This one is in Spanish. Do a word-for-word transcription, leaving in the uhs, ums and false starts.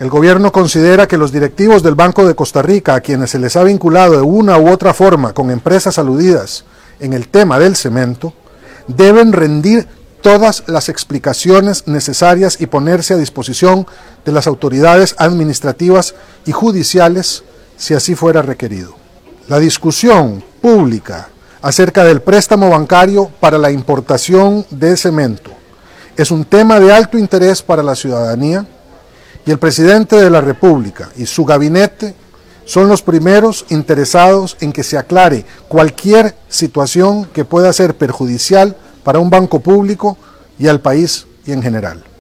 El gobierno considera que los directivos del Banco de Costa Rica, a quienes se les ha vinculado de una u otra forma con empresas aludidas en el tema del cemento, deben rendir todas las explicaciones necesarias y ponerse a disposición de las autoridades administrativas y judiciales si así fuera requerido. La discusión pública acerca del préstamo bancario para la importación de cemento es un tema de alto interés para la ciudadanía y el presidente de la República y su gabinete son los primeros interesados en que se aclare cualquier situación que pueda ser perjudicial para un banco público y al país y en general.